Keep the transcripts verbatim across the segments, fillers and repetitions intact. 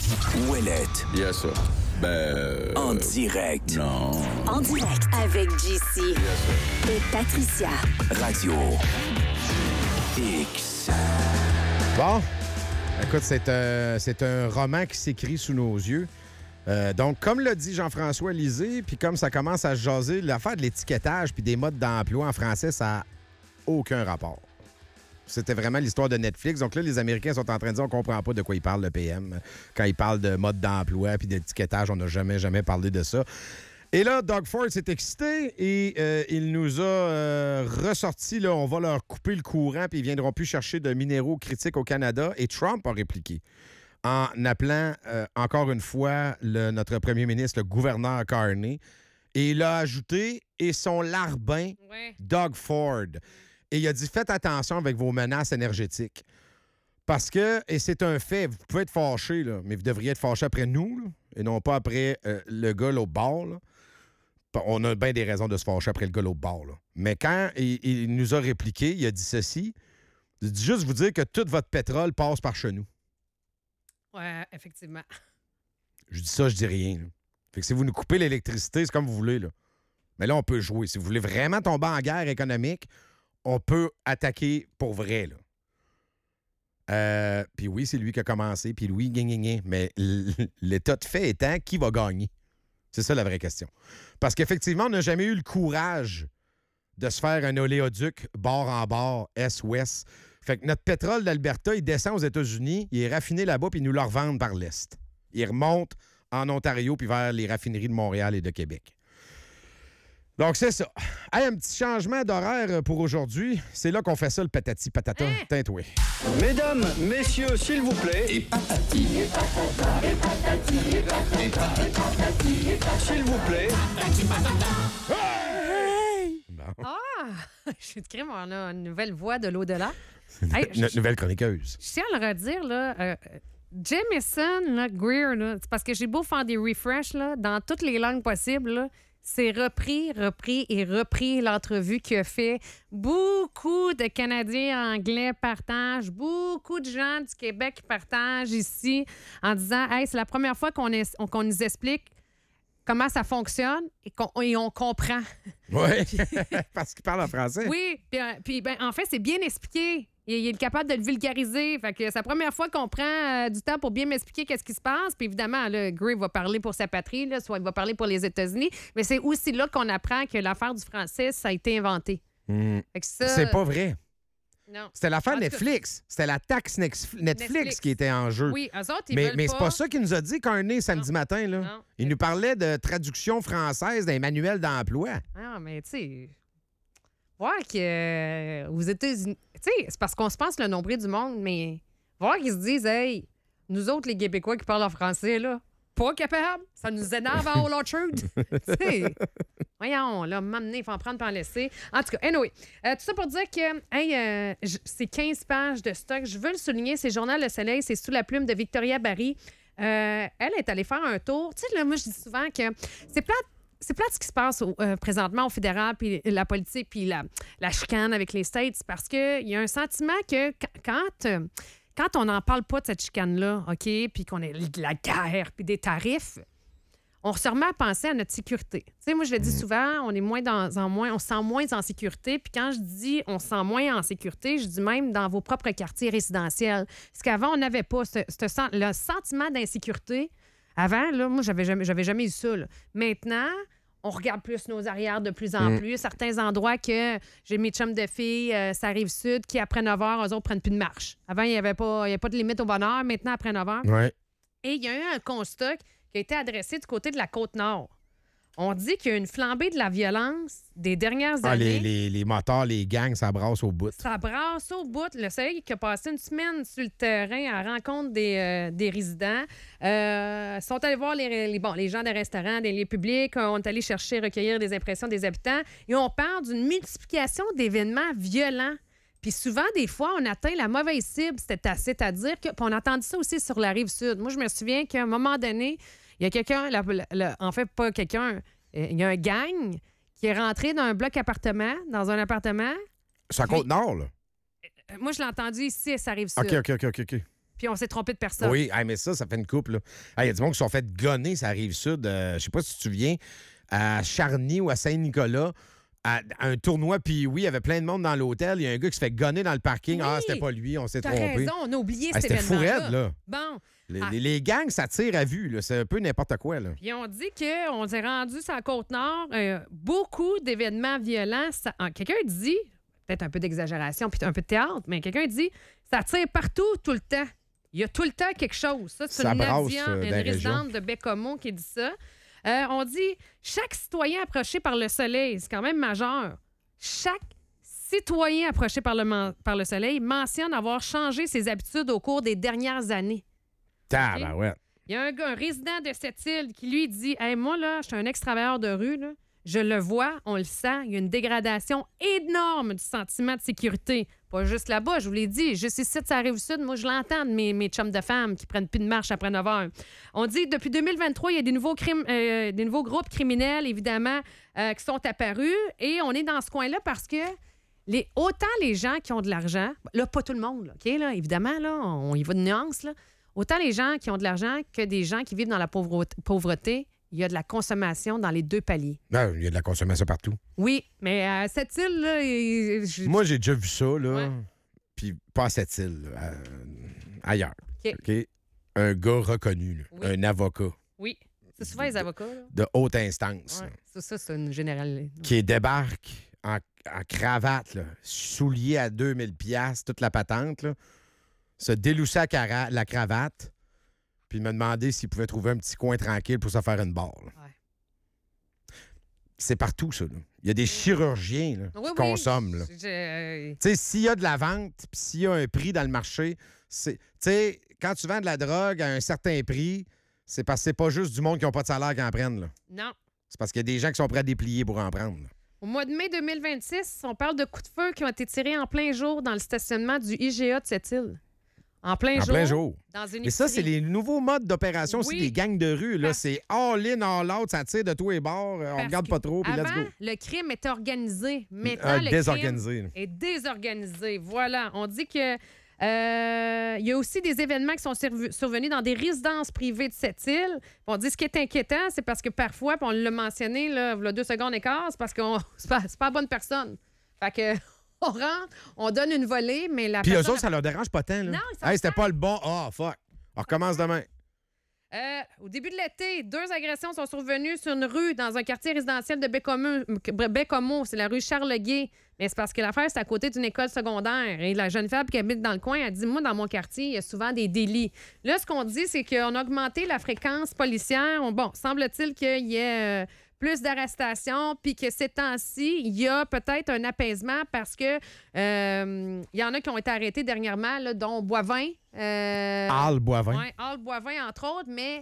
Ouellette. Yes, sir. Ben... euh, En direct. Non. En direct avec J C Yes, sir. et Patricia. Radio X. Bon, écoute, c'est un, c'est un roman qui s'écrit sous nos yeux. Euh, donc, comme l'a dit Jean-François Lisée, puis comme ça commence à se jaser, l'affaire de l'étiquetage puis des modes d'emploi en français, ça n'a aucun rapport. C'était vraiment l'histoire de Netflix. Donc là, les Américains sont en train de dire on comprend pas de quoi ils parlent, le P M. Quand ils parlent de mode d'emploi puis d'étiquetage, on n'a jamais, jamais parlé de ça. Et là, Doug Ford s'est excité et euh, il nous a euh, ressorti, là, on va leur couper le courant puis ils viendront plus chercher de minéraux critiques au Canada. Et Trump a répliqué en appelant euh, encore une fois le, notre premier ministre, le gouverneur Carney. Et il a ajouté « et son larbin, Ouais. Doug Ford ». Et il a dit « faites attention avec vos menaces énergétiques ». Parce que, et c'est un fait, vous pouvez être fâché, là, mais vous devriez être fâché après nous, là, et non pas après euh, le gars l'autre bord. Là. On a bien des raisons de se fâcher après le gars l'autre bord. Là. Mais quand il, il nous a répliqué, il a dit ceci, il dit juste vous dire que tout votre pétrole passe par chez nous. Ouais, effectivement. Je dis ça, je dis rien. Là. Fait que si vous nous coupez l'électricité, c'est comme vous voulez. Là. Mais là, on peut jouer. Si vous voulez vraiment tomber en guerre économique, on peut attaquer pour vrai. Là. Euh, puis oui, c'est lui qui a commencé. Puis oui, gna, gna, gna. Mais l'état de fait étant, qui va gagner? C'est ça la vraie question. Parce qu'effectivement, on n'a jamais eu le courage de se faire un oléoduc bord en bord, est-ouest. Fait que notre pétrole d'Alberta, il descend aux États-Unis, il est raffiné là-bas, puis ils nous le revendent par l'Est. Il remonte en Ontario, puis vers les raffineries de Montréal et de Québec. Donc, c'est ça. Hey, un petit changement d'horaire pour aujourd'hui. C'est là qu'on fait ça, le patati patata. Hein? Tintoué. Mesdames, messieurs, s'il vous plaît. Et patati. S'il vous plaît. Bon. Ah! Je suis de crime, on a une nouvelle voix de l'au-delà. Hey, Notre nouvelle chroniqueuse. Je tiens à le redire, là. Euh, Jameson, là, Greer, là, c'est parce que j'ai beau faire des refreshs, là, dans toutes les langues possibles, là, c'est repris, repris et repris l'entrevue qu'il a fait. Beaucoup de Canadiens anglais partagent, beaucoup de gens du Québec partagent ici en disant « Hey, c'est la première fois qu'on, est, on, qu'on nous explique comment ça fonctionne et, qu'on, et on comprend. » Oui, parce qu'il parle en français. Oui, puis, euh, puis ben, en fait, c'est bien expliqué. Il, il est capable de le vulgariser. Fait que c'est la première fois qu'on prend euh, du temps pour bien m'expliquer qu'est-ce qui se passe. Puis évidemment, là, Gray va parler pour sa patrie, là, soit il va parler pour les États-Unis. Mais c'est aussi là qu'on apprend que l'affaire du français, ça a été inventé. Mmh. Fait que ça, C'est pas vrai. Non. C'était l'affaire En tout cas, Netflix. C'était la taxe Nex- Netflix, Netflix. qui était en jeu. Oui, eux autres, ils mais veulent mais pas. c'est pas ça qu'il nous a dit Carney samedi Non. matin. Là. Non. Il nous parlait de traduction française d'un manuel d'emploi. Ah, mais tu sais, voir que euh, aux États-Unis, tu sais, c'est parce qu'on se pense le nombril du monde, mais voir qu'ils se disent, hey, nous autres, les Québécois qui parlent en français, là, pas capables, ça nous énerve en Old Orchard. Tu sais, voyons, là, m'amener, il faut en prendre pour en laisser. En tout cas, anyway, euh, tout ça pour dire que, hey, euh, j- c'est quinze pages de stock. Je veux le souligner, c'est Journal Le Soleil, c'est sous la plume de Victoria Barry. Euh, elle est allée faire un tour. Tu sais, là, moi, je dis souvent que c'est plate. C'est plate ce qui se passe au- euh, présentement au fédéral, puis la politique, puis la, la chicane avec les States, parce qu'il y a un sentiment que qu- quand, euh, quand on n'en parle pas de cette chicane-là, OK, puis qu'on est de la guerre, puis des tarifs, on se remet à penser à notre sécurité. Tu sais, moi, je le dis souvent, on est moins dans, en moins, on se sent moins en sécurité. Puis quand je dis on se sent moins en sécurité, je dis même dans vos propres quartiers résidentiels. Parce qu'avant, on n'avait pas ce, ce sen- le sentiment d'insécurité. Avant, là, moi, j'avais jamais, j'avais jamais eu ça. Là. Maintenant, on regarde plus nos arrières de plus en Mm. plus. Certains endroits que j'ai mes chums de filles, euh, ça arrive sud, qui après neuf heures, eux autres prennent plus de marche. Avant, il n'y avait pas, il y avait pas de limite au bonheur. Maintenant, après neuf heures. Ouais. Et il y a eu un constat qui a été adressé du côté de la Côte-Nord. On dit qu'il y a une flambée de la violence des dernières Ah, années. les, les, les motards, les gangs, ça brasse au bout. Ça brasse au bout. Le Soleil qui a passé une semaine sur le terrain à la rencontre des, euh, des résidents. Euh, sont allés voir les, les, bon, les gens des restaurants, des lieux publics. On est allé chercher, recueillir des impressions des habitants. Et on parle d'une multiplication d'événements violents. Puis souvent, des fois, on atteint la mauvaise cible. C'était assez à dire que. Puis on a entendu ça aussi sur la rive sud. Moi, je me souviens qu'à un moment donné, il y a quelqu'un, la- la- en fait, pas quelqu'un, euh, il y a un gang qui est rentré dans un bloc appartement, dans un appartement. C'est à Puis- Côte-Nord, là. Euh, Moi, je l'ai entendu ici, ça arrive sud. OK, OK, OK, OK. OK. puis on s'est trompé de personne. Oui, hey, mais ça, ça fait une couple. là. Il y a du monde qui se sont fait gonner, ça arrive sud. Euh, je sais pas si tu te souviens, à Charny ou à Saint-Nicolas, à, à un tournoi, puis oui, il y avait plein de monde dans l'hôtel. Il y a un gars qui se fait gonner dans le parking. Oui. Ah, c'était pas lui, on s'est T'as trompé. raison, on a oublié Ah, cet c'était fou événement-là. raide, là. Bon, Les, Ah. les- les gangs, ça tire à vue. là. C'est un peu n'importe quoi. Là. puis on dit qu'on s'est rendu sur la Côte-Nord, euh, beaucoup d'événements violents. Ça- ah, quelqu'un dit, peut-être un peu d'exagération puis un peu de théâtre, mais quelqu'un dit, ça tire partout, tout le temps. Il y a tout le temps quelque chose. Ça, c'est Ça une brasse, Nadia, euh, une dans la région. résidente de Bécomo qui dit ça. Euh, on dit, chaque citoyen approché par le soleil, c'est quand même majeur. Chaque citoyen approché par le, man- par le soleil mentionne avoir changé ses habitudes au cours des dernières années. Tabarouette. Il y a un gars, un résident de cette île, qui lui dit Hey, moi, là, je suis un ex-travailleur de rue, là. Je le vois, on le sent. Il y a une dégradation énorme du sentiment de sécurité. Pas juste là-bas, je vous l'ai dit. Juste ici, ça arrive sud. Moi, je l'entends de mes, mes chums de femmes qui prennent plus de marche après neuf heures. On dit depuis deux mille vingt-trois, il y a des nouveaux, crimes, euh, des nouveaux groupes criminels, évidemment, euh, qui sont apparus. Et on est dans ce coin-là parce que les, autant les gens qui ont de l'argent, là, pas tout le monde, là, OK, là, évidemment, là, on y va de nuance, là. Autant les gens qui ont de l'argent que des gens qui vivent dans la pauvreté, pauvreté, il y a de la consommation dans les deux paliers. Non, il y a de la consommation partout. Oui, mais à cette île-là... il- je- Moi, j'ai déjà vu ça, là. Ouais. Puis pas à cette île, là, euh, ailleurs. OK. OK? Un gars reconnu, là, Oui. un avocat Oui, c'est souvent les avocats. Là. de haute instance, Ouais. là, Ça, ça, c'est une générale. qui débarque en, en cravate, là, souliers à deux mille piastres, toute la patente, là, se délousser la, cara- la cravate, puis me demander s'il pouvait trouver un petit coin tranquille pour se faire une barre. là. Ouais. C'est partout, ça. là. Il y a des chirurgiens là, Oui, qui oui, consomment. là. je- je- Tu sais, s'il y a de la vente, puis s'il y a un prix dans le marché, c'est. Tu sais, quand tu vends de la drogue à un certain prix, c'est parce que c'est pas juste du monde qui n'a pas de salaire qui en prennent. là. Non. C'est parce qu'il y a des gens qui sont prêts à déplier pour en prendre. là. Au mois de mai deux mille vingt-six, on parle de coups de feu qui ont été tirés en plein jour dans le stationnement du I G A de cette île. En plein En jour. plein jour. Dans une Mais ça, c'est épicerie. les nouveaux modes d'opération aussi Oui. des gangs de rue. Là. Parce- C'est all-in, all-out, ça tire de tous les bords. euh, On Parce regarde que pas trop, puis let's avant, go. le crime était organisé. Maintenant, Ah, le désorganisé, là. crime est désorganisé. Voilà. On dit que euh, il y a aussi des événements qui sont surv- survenus dans des résidences privées de cette île. Puis on dit ce qui est inquiétant, c'est parce que parfois, puis on l'a mentionné, là, il y a deux secondes et quart, c'est parce que c'est pas, c'est pas la bonne personne. Fait que on rentre, on donne une volée, mais la Puis eux personne... autres, ça leur dérange pas tant. Là. Non, ils sont Hey, c'était fiers. pas le bon. Ah, fuck. On recommence demain. Euh, au début de l'été, deux agressions sont survenues sur une rue dans un quartier résidentiel de Bécomo. Bécomo, c'est la rue Charles-Guay. Mais c'est parce que l'affaire, c'est à côté d'une école secondaire. Et la jeune femme qui habite dans le coin, elle dit, moi, dans mon quartier, il y a souvent des délits. Là, ce qu'on dit, c'est qu'on a augmenté la fréquence policière. On- bon, semble-t-il qu'il y ait... euh, plus d'arrestations, puis que ces temps-ci, il y a peut-être un apaisement parce que euh, il y en a qui ont été arrêtés dernièrement, là, dont Boivin. Euh, Al Boivin. oui, Al Boivin, entre autres, mais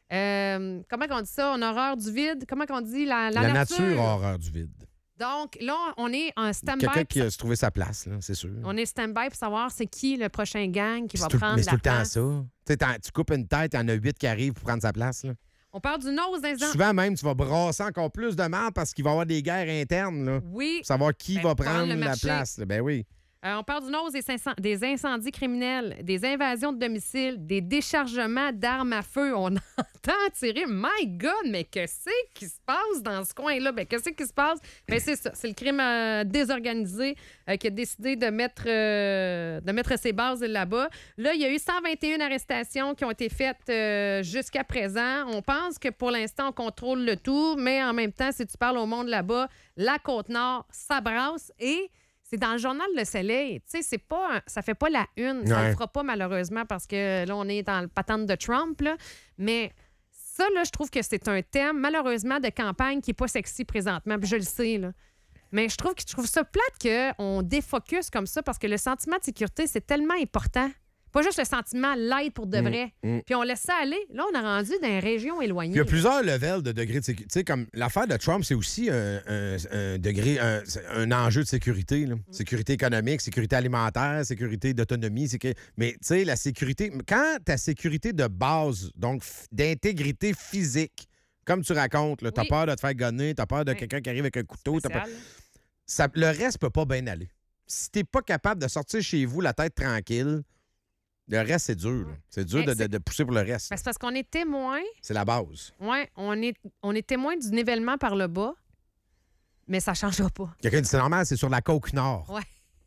euh, comment on dit ça? En horreur du vide? Comment on dit? La, la, La nature a horreur du vide. Donc, là, on est en stand-by. Quelqu'un pour qui a se trouvé sa place, là, c'est sûr. On est stand-by pour savoir c'est qui le prochain gang qui C'est va tout- prendre mais c'est la tout le temps place. ça. Tu sais, t'en- tu coupes une tête, il y en a huit qui arrivent pour prendre sa place. Là. On parle du nose des ans. Souvent même, tu vas brasser encore plus de mal parce qu'il va y avoir des guerres internes là, Oui. pour savoir qui Ben, va pour prendre prendre le la marché. place. là. Ben oui. Euh, on parle du nose des, inc- des incendies criminels, des invasions de domicile, des déchargements d'armes à feu. On entend tirer. My God, mais qu'est-ce qui se passe dans ce coin-là? Ben, qu'est-ce qui se passe? Ben, c'est ça. C'est le crime euh, désorganisé euh, qui a décidé de mettre, euh, de mettre ses bases là-bas. Là, il y a eu cent vingt et une arrestations qui ont été faites euh, jusqu'à présent. On pense que pour l'instant, on contrôle le tout, mais en même temps, si tu parles au monde là-bas, la Côte-Nord, ça brasse et... C'est dans le journal Le Soleil. Tu sais, c'est pas un- ça fait pas la une. Ça Ouais. le fera pas, malheureusement, parce que là, on est dans le patente de Trump. Là. Mais ça, là, je trouve que c'est un thème, malheureusement, de campagne qui est pas sexy présentement. Puis je le sais, là. Mais je trouve que je trouve ça plate qu'on défocus comme ça parce que le sentiment de sécurité, c'est tellement important. Pas juste le sentiment l'aide pour de vrai. mm. Puis on laisse ça aller. Là, on a rendu dans une région éloignée. Il y a plusieurs levels de degrés de sécurité. Tu sais, comme l'affaire de Trump, c'est aussi un, un- un degré, un, c'est un enjeu de sécurité. là. Sécurité économique, sécurité alimentaire, sécurité d'autonomie. sécu- Mais tu sais, la sécurité. Quand ta sécurité de base, donc f- d'intégrité physique, comme tu racontes, tu as Oui. peur de te faire gonner, tu as peur de Oui. quelqu'un qui arrive avec un couteau. t'as peur- Spécial. ça- le reste peut pas bien aller. Si t'es pas capable de sortir chez vous la tête tranquille, Le reste, c'est dur. là. C'est dur Mais de, de- c'est- de pousser pour le reste. Ben, c'est parce qu'on est témoin. C'est la base. Ouais, on est, on est témoin du nivellement par le bas, mais ça ne changera pas. Quelqu'un dit c'est normal, c'est sur la côte nord. Ouais.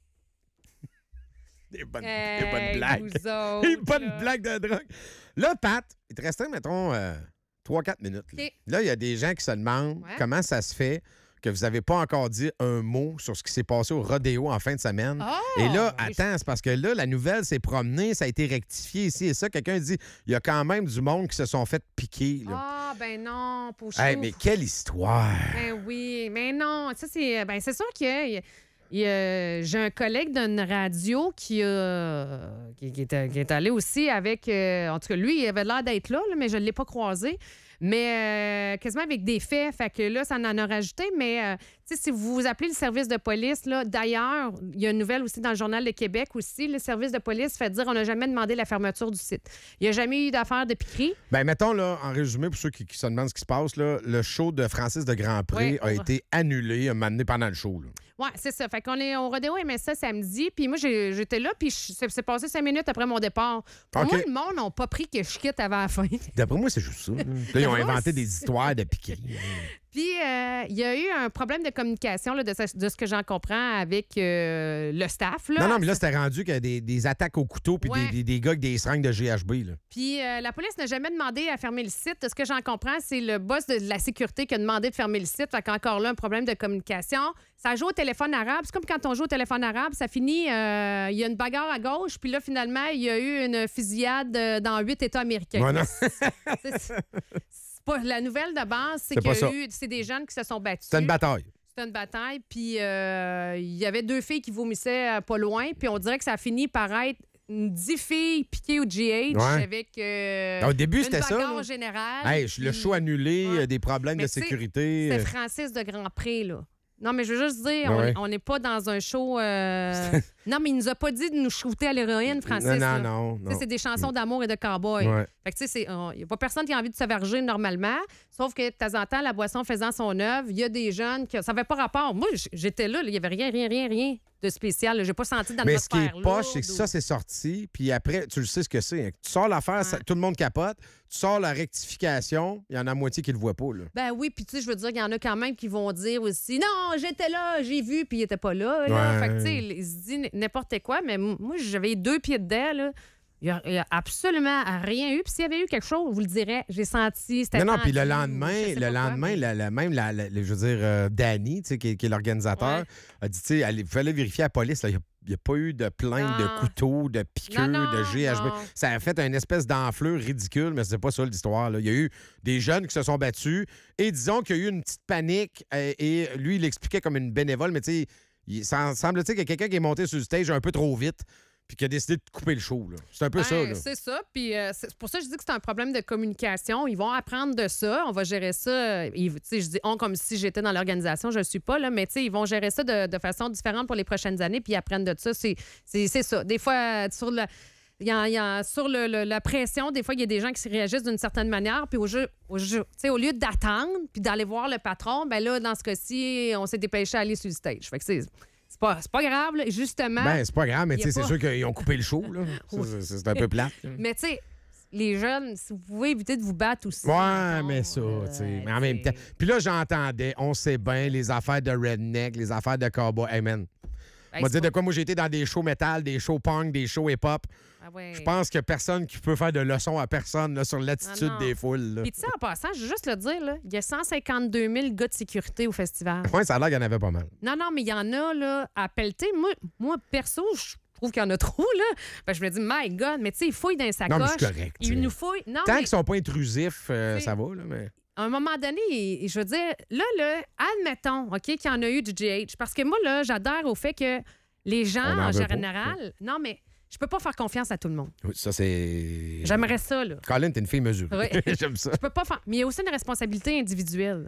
Des bonnes, des Hey, bonnes blagues. vous Des autres, bonnes là. blagues de drogue. Là, Pat, il te restait, mettons, trois quatre minutes. Là, OK. Là, il y a des gens qui se demandent Ouais. comment ça se fait que vous n'avez pas encore dit un mot sur ce qui s'est passé au rodéo en fin de semaine. Oh! Et là, Oui, attends, c'est parce que là, la nouvelle s'est promenée, ça a été rectifié ici et ça. Quelqu'un dit, il y a quand même du monde qui se sont fait piquer. Là. Ah, ben non, pour Hey, mais quelle histoire! Ben oui, mais non, ça c'est ben c'est sûr que il- il, euh, j'ai un collègue d'une radio qui, a- qui, qui est, qui est allé aussi avec euh, en tout cas lui il avait l'air d'être là, là, mais je ne l'ai pas croisé. Mais euh, quasiment avec des faits. Fait que là, ça en a rajouté. Mais euh, tu sais, si vous vous appelez le service de police, là, d'ailleurs, il y a une nouvelle aussi dans le Journal de Québec aussi. Le service de police fait dire on n'a jamais demandé la fermeture du site. Il n'y a jamais eu d'affaire de piquerie. Ben, mettons, là, en résumé, pour ceux qui, qui se demandent ce qui se passe, là, le show de Francis de Grandpré Oui, a on va- été annulé un moment donné pendant le show. Là. Oui, c'est ça. Fait qu'on est au Rodéo M S A samedi, puis moi, j'ai- j'étais là, puis je- c'est c'est passé cinq minutes après mon départ. Pour OK. moi, le monde n'a pas pris que je quitte avant la fin. D'après moi, c'est juste ça. Là, Là, ils ont Ouais, inventé c'est- des histoires de piquerie. Puis, euh, il y a eu un problème de communication, là, de, ce, de ce que j'en comprends, avec euh, le staff. Là. Non, non, mais là, c'était rendu qu'il y a des, des attaques au couteau puis Ouais. des, des, des gars avec des seringues de G H B. Là. Puis, euh, la police n'a jamais demandé à fermer le site. De ce que j'en comprends, c'est le boss de la sécurité qui a demandé de fermer le site. Fait qu'encore là, un problème de communication. Ça joue au téléphone arabe. C'est comme quand on joue au téléphone arabe, ça finit, euh, il y a une bagarre à gauche, puis là, finalement, il y a eu une fusillade euh, dans huit États américains. Ouais, non. C'est- c'est pas, la nouvelle de base, c'est C'est qu'il y pas a ça. eu, c'est des jeunes qui se sont battus. C'était une bataille. C'était une bataille, puis euh, il y avait deux filles qui vomissaient euh, pas loin, puis on dirait que ça a fini par être une dix filles piquées au G H Ouais. avec euh, Au début, une c'était ça, bagarre là. générale. Hey, je- le puis show annulé, Ouais. euh, des problèmes Mais de tu sais, sécurité. C'était euh, Francis de Grandpré, là. Non, mais je veux juste dire, Ah on- ouais. on n'est pas dans un show... euh, non, mais il nous a pas dit de nous shooter à l'héroïne, Francis. non, là. non, non. Tu sais, c'est des chansons d'amour et de cowboy. Ouais. Fait que, tu sais, il n'y a pas personne qui a envie de se verger normalement. Sauf que de temps en temps, la boisson faisant son œuvre, il y a des jeunes qui. Ça n'avait pas rapport. Moi, j- j'étais là, il n'y avait rien, rien, rien, rien de spécial. J'ai pas senti Mais ce qui d'atmosphère est poche, c'est lourde que ou- ça, c'est sorti, puis après, tu le sais ce que c'est. hein. Tu sors l'affaire, ça- Ouais. tout le monde capote. Tu sors la rectification, il y en a moitié qui le voient pas. Là. Ben oui, puis tu sais, je veux dire, il y en a quand même qui vont dire aussi non, j'étais là, j'ai vu, puis il était pas là. là. Ouais. Fait que tu sais, il se dit n'importe quoi, mais m- moi, j'avais deux pieds dedans, là. Il n'y a, absolument rien eu. Puis s'il y avait eu quelque chose, vous le direz, j'ai senti, c'était Non, non, puis le tendu, lendemain, je sais le pas quoi, lendemain, mais- la- la- même, la, la- la- je veux dire, euh, Danny, tu sais, qui, est- qui est l'organisateur, Ouais. a dit, tu sais, allez- il fallait vérifier à la police, là, il n'y a, pas eu de plainte de Non. couteau, de piqûre, Non, non, de G H B. non. Ça a fait une espèce d'enflure ridicule, mais c'est pas ça l'histoire. là. Il y a eu des jeunes qui se sont battus et disons qu'il y a eu une petite panique euh, et lui, il l'expliquait comme une bénévole, mais tu sais, il ça semble-t-il qu'il y a quelqu'un qui est monté sur le stage un peu trop vite puis qui a décidé de couper le show. là. C'est un peu Ben, ça. Là. c'est ça. Puis euh, c'est pour ça que je dis que c'est un problème de communication. Ils vont apprendre de ça. On va gérer ça. Ils- tu sais, je dis on comme si j'étais dans l'organisation. Je ne suis pas, là, mais tu sais, ils vont gérer ça de, de façon différente pour les prochaines années. Puis ils apprennent de ça. C'est c'est- c'est ça. Des fois, sur le. Il y a, il y a- sur le- le- la pression, des fois, il y a des gens qui se réagissent d'une certaine manière. Puis au, jeu, au, jeu, tu sais, au lieu d'attendre puis d'aller voir le patron, ben là, dans ce cas-ci, on s'est dépêché à aller sur le stage. Fait que c'est c'est pas, c'est pas grave, là. Justement. Ben, c'est pas grave, mais Il y tu a sais, c'est pas- sûr qu'ils ont coupé le show. là. Ça, Oui. c'est- C'est un peu plate. là. Mais tu sais, les jeunes, si vous pouvez éviter de vous battre aussi. Ouais, mettons, mais ça, euh, tu sais. Mais en même t'sais. temps. Puis là, j'entendais, on sait bien, les affaires de redneck, les affaires de cowboy. Hey, man. Hey, On va c'est dire de pas- quoi, moi, j'ai été dans des shows metal, des shows punk, des shows hip-hop. Ah ouais. Je pense que personne qui peut faire de leçons à personne là, sur l'attitude Ah non. des foules. là. Puis tu sais, en passant, je veux juste le dire, là, il y a cent cinquante-deux mille gars de sécurité au festival. Ouais, ça a l'air qu'il y en avait pas mal. Non, non, mais il y en a, là, à pelleter. Moi, moi perso, je trouve qu'il y en a trop, là. Ben, je me dis, my God, mais tu sais, ils fouillent dans les sacoches. Non, mais c'est correct, Ils t'sais. nous fouillent. Non, Tant mais qu'ils sont pas intrusifs, euh, T'sais, ça va, là, mais... à un moment donné, je veux dire, là, là, admettons, OK, qu'il y en a eu du G H. Parce que moi, là, j'adhère au fait que les gens, On en en veut pas. général, non, mais je peux pas faire confiance à tout le monde. Oui, ça, c'est... J'aimerais ça, là. Colin, t'es une fille mesurée. Oui. J'aime ça. Je peux pas faire. Mais il y a aussi une responsabilité individuelle.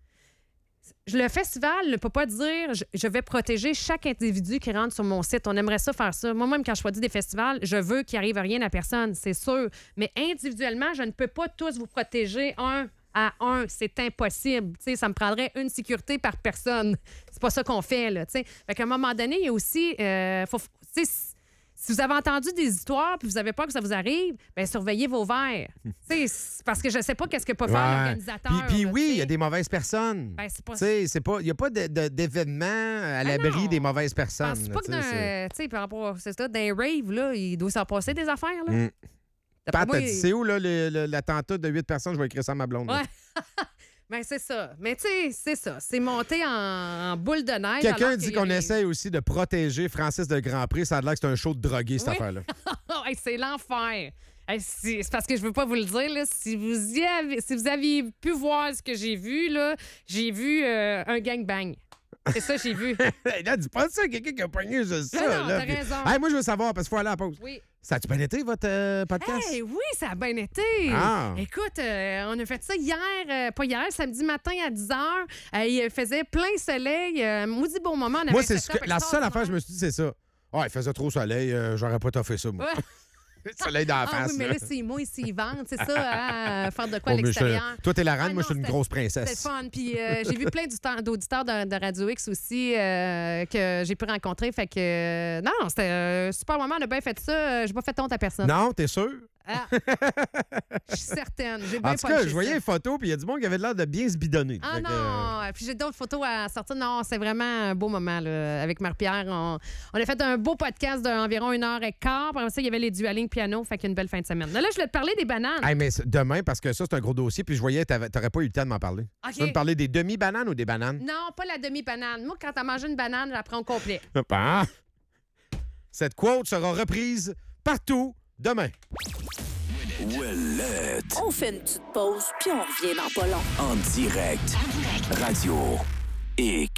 Je- Le festival ne peut pas dire je, je vais protéger chaque individu qui rentre sur mon site. On aimerait ça faire ça. Moi-même, quand je choisis des festivals, je veux qu'il arrive rien à personne, c'est sûr. Mais individuellement, je ne peux pas tous vous protéger un à un. C'est impossible. Tu sais, ça me prendrait une sécurité par personne. C'est pas ça qu'on fait, là. tu sais. Fait qu'à un moment donné, il y a aussi. euh, faut, tu sais, si vous avez entendu des histoires puis vous avez peur que ça vous arrive, bien, surveillez vos verres. Tu sais, parce que je sais pas qu'est-ce que peut faire Ouais. l'organisateur. Puis, puis là, oui, tu il y a sais. des mauvaises personnes. Ben, c'est pas Tu sais, c'est pas, il n'y a pas de- de- d'événement à l'abri non. des mauvaises personnes. Pense pas que tu sais, dans, c'est- euh, tu sais, par rapport à c'est ça, dans les raves, là, il doit s'en passer des affaires. Là. Mm. D'après Pat, moi, t'as dit, il- c'est où là, le- le- l'attentat de huit personnes? Je vais écrire ça à ma blonde. là. Ouais. Ben, c'est ça. Mais tu sais, c'est ça. C'est monté en, en boule de neige. Quelqu'un alors dit qu'il y qu'on a les- essaye aussi de protéger Francis de Grandpré. Ça a l'air que c'est un show de drogué, cette Oui. affaire-là. Hey, c'est l'enfer. Hey, c'est c'est parce que je veux pas vous le dire. Là, si, vous y avez, si vous aviez pu voir ce que j'ai vu, là, j'ai vu euh, un gangbang. C'est ça, j'ai vu. Hey, là, dis pas ça à quelqu'un qui a pogné juste Non, ça. non, là, t'as puis- raison. Hey, moi, je veux savoir, parce qu'il faut aller à la pause. Oui. Ça a-tu bien été, votre euh, podcast? Hey, oui, ça a bien été. Ah. Écoute, euh, on a fait ça hier, euh, pas hier, samedi matin à dix heures. Euh, il faisait plein soleil. Euh, maudit bon moment. On Moi, avait c'est fait ce ça, que, fait la que seule ça, affaire, je me suis dit, c'est ça. Ah, il faisait trop soleil, euh, j'aurais pas toffé ça, moi. Ouais. Le soleil dans la Ah face. oui, mais là. là, c'est moi ici, ils vendent, c'est ça, hein, faire de quoi à Oh, mais je- l'extérieur. toi, t'es la reine, Ah moi, non, je suis une c'était- grosse C'était princesse. fun. Puis euh, j'ai vu plein d'uditeurs- d'auditeurs de, de Radio X aussi euh, que j'ai pu rencontrer. Fait que, euh, non, non, c'était un super moment. On a bien fait ça. Euh, J'ai pas fait honte à personne. Non, t'es sûr? Ah. Je suis certaine. J'ai bien En tout cas, punché je voyais ça. une photo, puis il y a du monde qui avait l'air de bien se bidonner. Ah Fait que, euh, non! Puis j'ai d'autres photos à sortir. Non, c'est vraiment un beau moment là, avec Marie-Pierre. On, on a fait un beau podcast d'environ une heure et quart. Après ça, il y avait les dualing piano. Fait qu'une belle fin de semaine. Là, là, je voulais te parler des bananes. Hey, mais c'est- demain, parce que ça, c'est un gros dossier, puis je voyais, t'avais- t'aurais pas eu le temps de m'en parler. OK. Tu veux me parler des demi-bananes ou des bananes? Non, pas la demi-banane. Moi, quand t'as mangé une banane, je la prends au complet. Ah. Cette quote sera reprise partout demain. Ouellette. On fait une petite pause, puis on revient dans pas long. En direct. Radio X.